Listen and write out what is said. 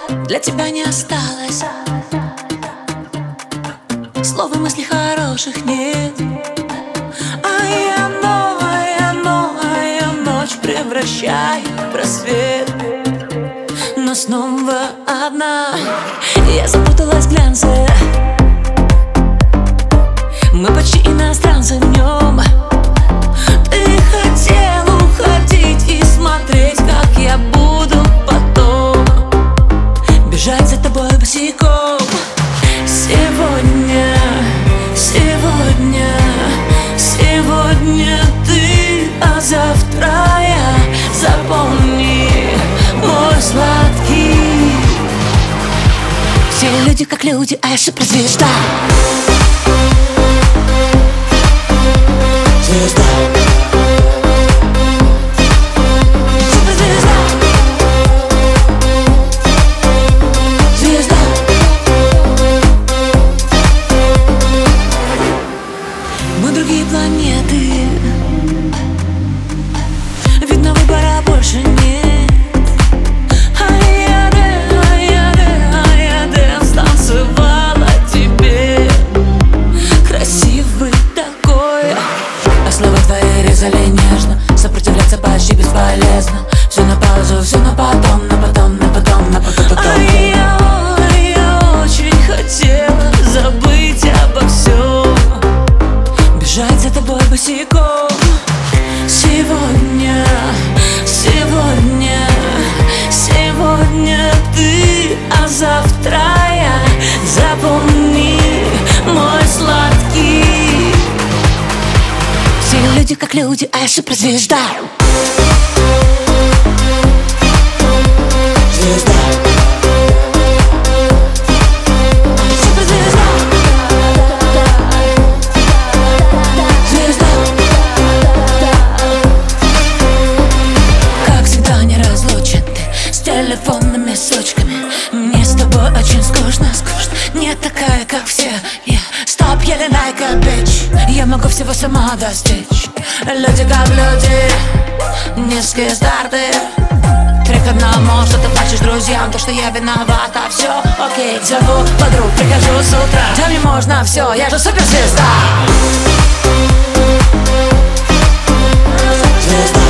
Для тебя не осталось слов и мыслей хороших нет. А я ночь превращаю в просвет. Но снова одна я запуталась в глянце. Мы почти иностранцы в нем. Ты хотел уходить и смотреть, как я буду потом бежать за тобой босиком. Сегодня ты, а завтра я. Запомни, мой сладкий. Все люди как люди, а я суперзвезда. Звезда. Суперзвезда. Звезда. Мы другие планеты. Видно, выбора больше нет. А я дэнс танцевала тебе. Красивый такой. А слова твои резали нежно. Сопротивляться почти бесполезно. Все на паузу, все на потом, на потом, на потом, на потом. А я очень хотела забыть обо всем, бежать за тобой босиком. Сегодня ты, а завтра я. Запомни, мой сладкий. Все люди как люди, а я суперзвезда. Звезда. Суперзвезда. Звезда. Как всегда неразлучен ты с телефонными сучками. Мне с тобой очень скучно. Не такая, как все. Стоп, еле like a bitch. Я могу всего сама достичь. Люди как люди, низкие старты. 3 к 1, что ты плачешь друзьям, то, что я виновата, все окей. Зову подруг, прихожу с утра. Да мне можно все, я же суперзвезда. Звезда.